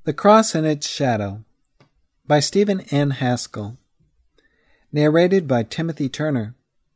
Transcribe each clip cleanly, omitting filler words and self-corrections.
The Cross and Its Shadow by Stephen N. Haskell. Narrated by Timothy Turner.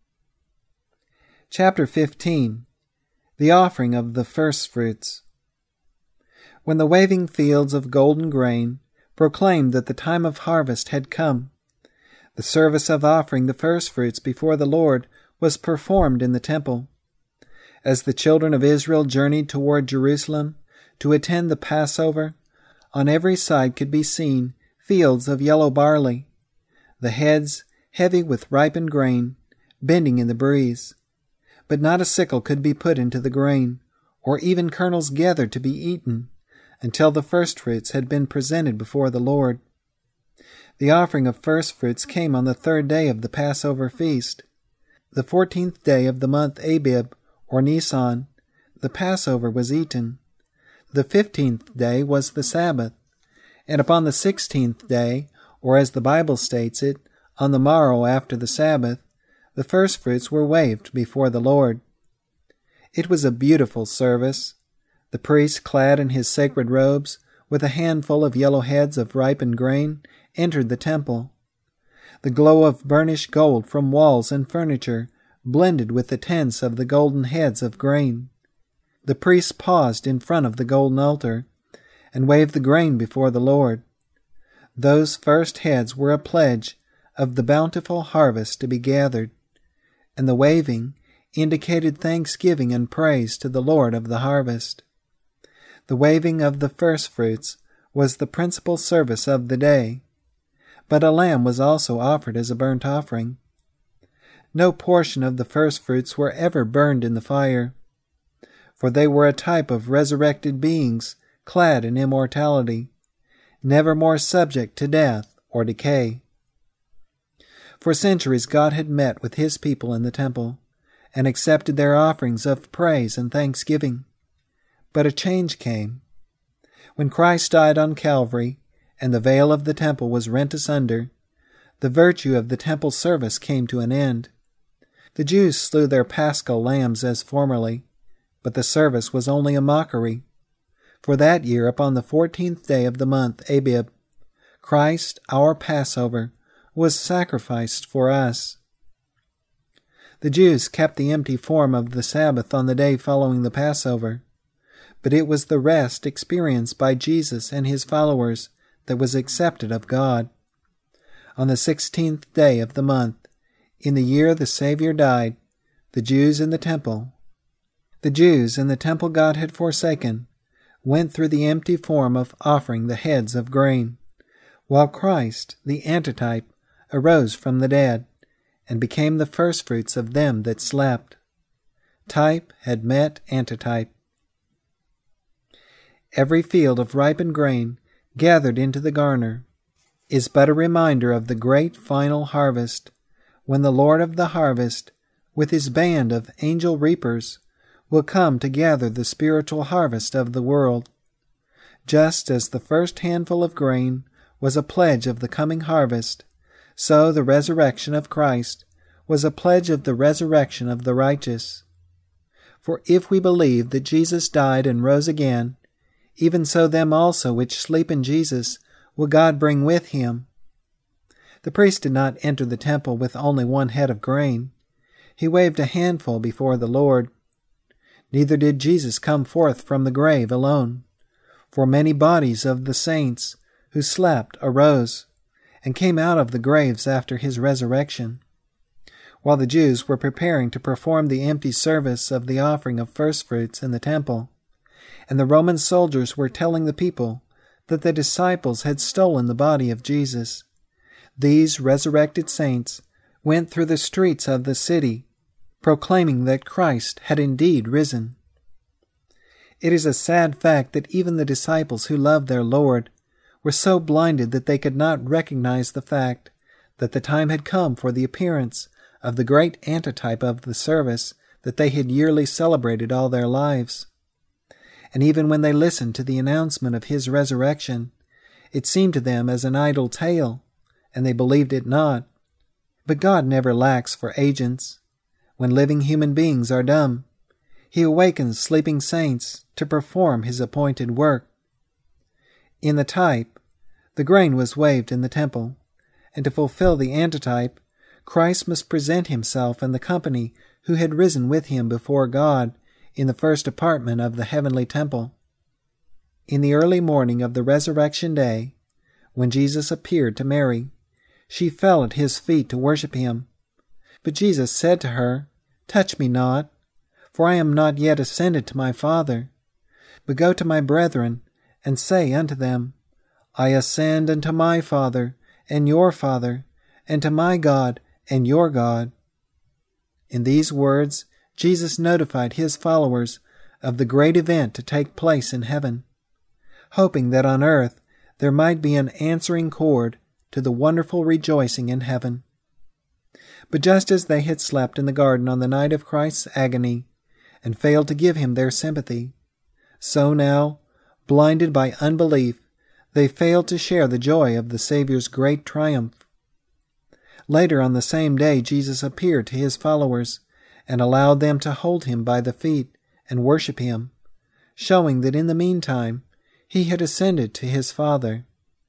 Chapter 15. The Offering of the Firstfruits. When the waving fields of golden grain proclaimed that the time of harvest had come, the service of offering the firstfruits before the Lord was performed in the temple. As the children of Israel journeyed toward Jerusalem to attend the Passover, on every side could be seen fields of yellow barley, the heads heavy with ripened grain, bending in the breeze. But not a sickle could be put into the grain, or even kernels gathered to be eaten, until the firstfruits had been presented before the Lord. The offering of firstfruits came on the 3rd day of the Passover feast. The 14th day of the month Abib, or Nisan, the Passover was eaten. The 15th day was the Sabbath, and upon the 16th day, or as the Bible states it, on the morrow after the Sabbath, the firstfruits were waved before the Lord. It was a beautiful service. The priest, clad in his sacred robes, with a handful of yellow heads of ripened grain, entered the temple. The glow of burnished gold from walls and furniture blended with the tints of the golden heads of grain. The priest paused in front of the golden altar and waved the grain before the Lord. Those first heads were a pledge of the bountiful harvest to be gathered, and the waving indicated thanksgiving and praise to the Lord of the harvest. The waving of the firstfruits was the principal service of the day, but a lamb was also offered as a burnt offering. No portion of the firstfruits were ever burned in the fire, for they were a type of resurrected beings clad in immortality, never more subject to death or decay. For centuries God had met with his people in the temple and accepted their offerings of praise and thanksgiving. But a change came. When Christ died on Calvary and the veil of the temple was rent asunder, the virtue of the temple service came to an end. The Jews slew their paschal lambs as formerly, but the service was only a mockery. For that year, upon the 14th day of the month Abib, Christ, our Passover, was sacrificed for us. The Jews kept the empty form of the Sabbath on the day following the Passover, but it was the rest experienced by Jesus and his followers that was accepted of God. On the 16th day of the month, in the year the Savior died, the Jews in the temple God had forsaken went through the empty form of offering the heads of grain, while Christ, the antitype, arose from the dead and became the firstfruits of them that slept. Type had met antitype. Every field of ripened grain gathered into the garner is but a reminder of the great final harvest, when the Lord of the harvest, with his band of angel reapers, will come to gather the spiritual harvest of the world. Just as the first handful of grain was a pledge of the coming harvest, so the resurrection of Christ was a pledge of the resurrection of the righteous. For if we believe that Jesus died and rose again, even so them also which sleep in Jesus will God bring with him. The priest did not enter the temple with only one head of grain. He waved a handful before the Lord. Neither did Jesus come forth from the grave alone, for many bodies of the saints who slept arose and came out of the graves after his resurrection. While the Jews were preparing to perform the empty service of the offering of firstfruits in the temple, and the Roman soldiers were telling the people that the disciples had stolen the body of Jesus, these resurrected saints went through the streets of the city, proclaiming that Christ had indeed risen. It is a sad fact that even the disciples who loved their Lord were so blinded that they could not recognize the fact that the time had come for the appearance of the great antitype of the service that they had yearly celebrated all their lives. And even when they listened to the announcement of his resurrection, it seemed to them as an idle tale, and they believed it not. But God never lacks for agents. When living human beings are dumb, he awakens sleeping saints to perform his appointed work. In the type, the grain was waved in the temple, and to fulfill the antitype, Christ must present himself and the company who had risen with him before God in the first apartment of the heavenly temple. In the early morning of the resurrection day, when Jesus appeared to Mary, she fell at his feet to worship him. But Jesus said to her, "Touch me not, for I am not yet ascended to my Father. But go to my brethren, and say unto them, I ascend unto my Father and your Father, and to my God and your God." In these words, Jesus notified his followers of the great event to take place in heaven, hoping that on earth there might be an answering chord to the wonderful rejoicing in heaven. But just as they had slept in the garden on the night of Christ's agony, and failed to give him their sympathy, so now, blinded by unbelief, they failed to share the joy of the Savior's great triumph. Later on the same day, Jesus appeared to his followers and allowed them to hold him by the feet and worship him, showing that in the meantime he had ascended to his Father.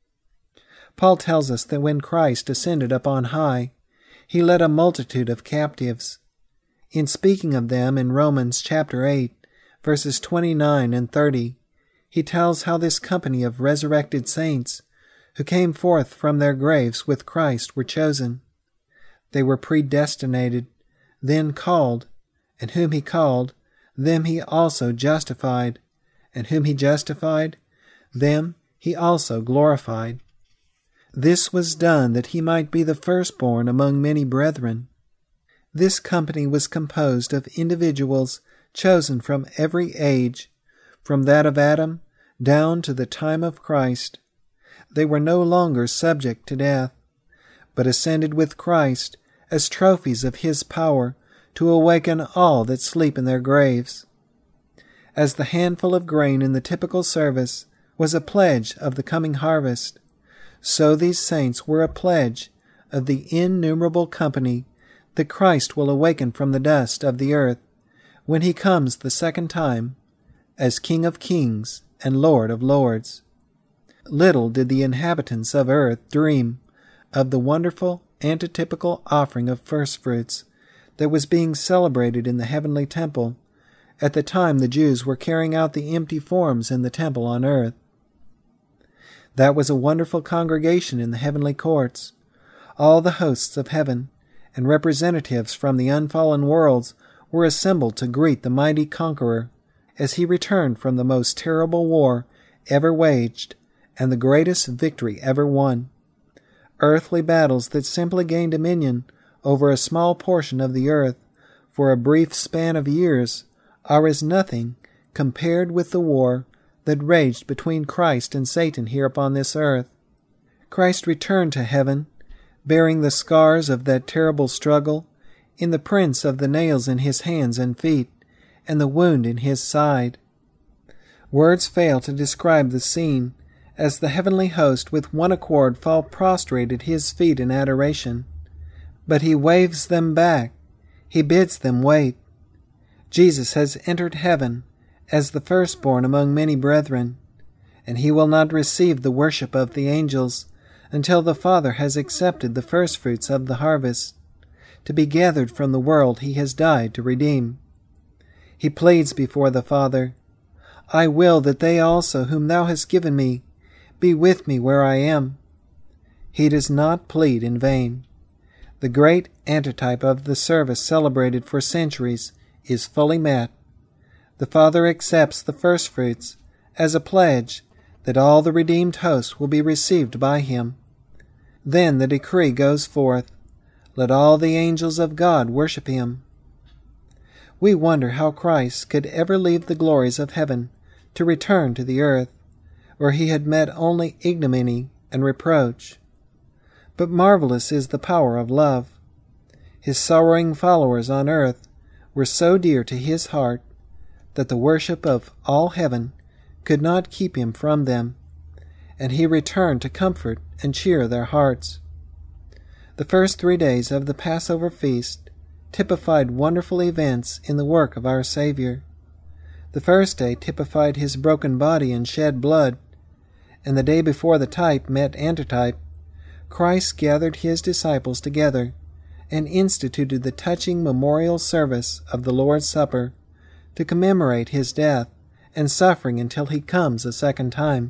Paul tells us that when Christ ascended up on high, he led a multitude of captives. In speaking of them in Romans chapter 8, verses 29 and 30, he tells how this company of resurrected saints who came forth from their graves with Christ were chosen. They were predestinated, then called, and whom he called, them he also justified, and whom he justified, them he also glorified. This was done that he might be the firstborn among many brethren. This company was composed of individuals chosen from every age, from that of Adam down to the time of Christ. They were no longer subject to death, but ascended with Christ as trophies of his power to awaken all that sleep in their graves. As the handful of grain in the typical service was a pledge of the coming harvest, so these saints were a pledge of the innumerable company that Christ will awaken from the dust of the earth when he comes the second time as King of Kings and Lord of Lords. Little did the inhabitants of earth dream of the wonderful antitypical offering of firstfruits that was being celebrated in the heavenly temple at the time the Jews were carrying out the empty forms in the temple on earth. That was a wonderful congregation in the heavenly courts. All the hosts of heaven and representatives from the unfallen worlds were assembled to greet the mighty conqueror as he returned from the most terrible war ever waged and the greatest victory ever won. Earthly battles that simply gained dominion over a small portion of the earth for a brief span of years are as nothing compared with the war that raged between Christ and Satan here upon this earth. Christ returned to heaven, bearing the scars of that terrible struggle in the prints of the nails in his hands and feet and the wound in his side. Words fail to describe the scene as the heavenly host with one accord fall prostrate at his feet in adoration. But he waves them back. He bids them wait. Jesus has entered heaven as the firstborn among many brethren, and he will not receive the worship of the angels until the Father has accepted the firstfruits of the harvest, to be gathered from the world he has died to redeem. He pleads before the Father, "I will that they also whom thou hast given me be with me where I am." He does not plead in vain. The great antitype of the service celebrated for centuries is fully met. The Father accepts the firstfruits as a pledge that all the redeemed host will be received by him. Then the decree goes forth, "Let all the angels of God worship him." We wonder how Christ could ever leave the glories of heaven to return to the earth, where he had met only ignominy and reproach. But marvelous is the power of love. His sorrowing followers on earth were so dear to his heart that the worship of all heaven could not keep him from them, and he returned to comfort and cheer their hearts. The first 3 days of the Passover feast typified wonderful events in the work of our Savior. The first day typified his broken body and shed blood, and the day before the type met antitype, Christ gathered his disciples together and instituted the touching memorial service of the Lord's Supper to commemorate his death and suffering until he comes a second time.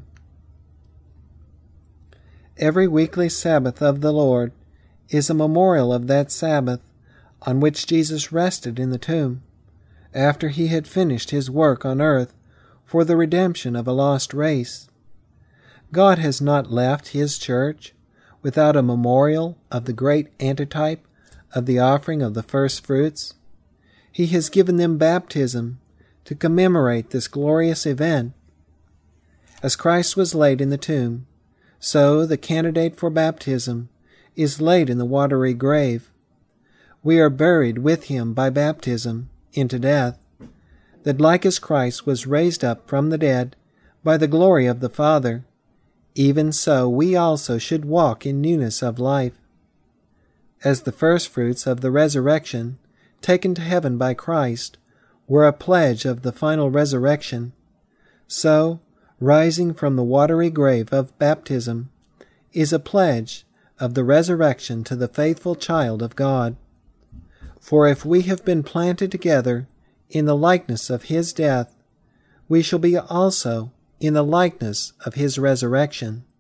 Every weekly Sabbath of the Lord is a memorial of that Sabbath on which Jesus rested in the tomb, after he had finished his work on earth for the redemption of a lost race. God has not left his church without a memorial of the great antitype of the offering of the first fruits. He has given them baptism to commemorate this glorious event. As Christ was laid in the tomb, so the candidate for baptism is laid in the watery grave. We are buried with him by baptism into death, that like as Christ was raised up from the dead by the glory of the Father, even so we also should walk in newness of life. As the firstfruits of the resurrection, taken to heaven by Christ, were a pledge of the final resurrection, so, rising from the watery grave of baptism, is a pledge of the resurrection to the faithful child of God. For if we have been planted together in the likeness of his death, we shall be also in the likeness of his resurrection.